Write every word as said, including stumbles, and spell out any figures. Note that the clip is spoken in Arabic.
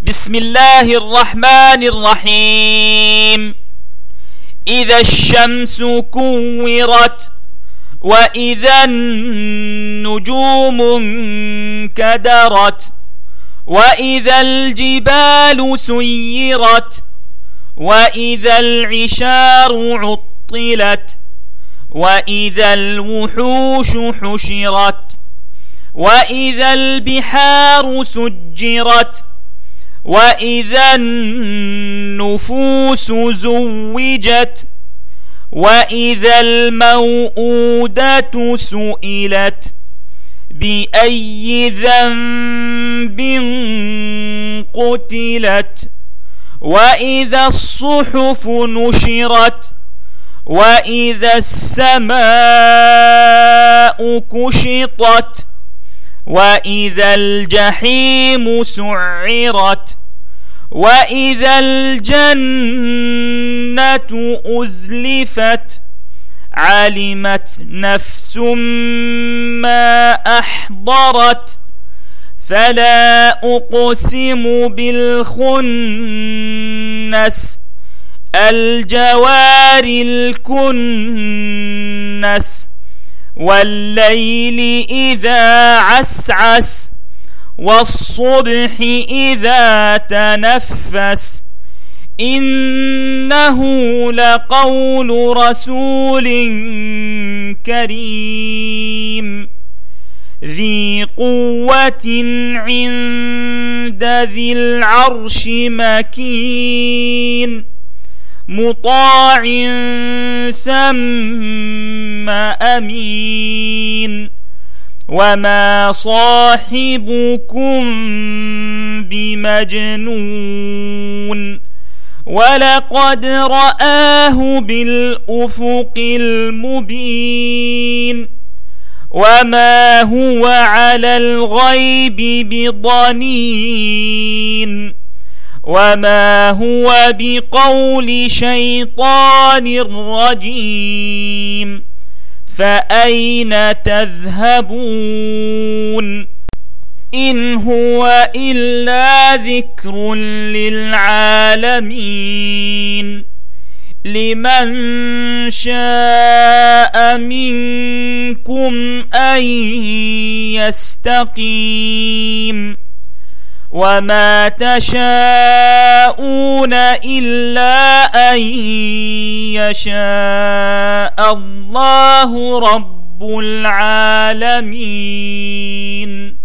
بسم الله الرحمن الرحيم. إذا الشمس كورت وإذا النجوم انكدرت وإذا الجبال سيرت وإذا العشار عطلت وإذا الوحوش حشرت وإذا البحار سجرت وإذا النفوس زوجت وإذا الموءودة سئلت بأي ذنب قتلت وإذا الصحف نشرت وإذا السماء كشطت وإذا الجحيم سعرت وإذا الجنة أزلفت علمت نفس ما أحضرت فلا أقسم بالخنس الجوار الكنس والليل إذا عسعس والصبح إذا تنفس إنه لقول رسول كريم ذي قوة عند ذي العرش مكين مطاع ثم أمين وما صاحبكم بمجنون ولقد رآه بالأفق المبين وما هو على الغيب بضنين وما هو بقول شيطان رجيم فأين تذهبون إن هو إلا ذكر للعالمين لمن شاء منكم أن يستقيم وما تشاءون إلا أن يشاء الله رب العالمين.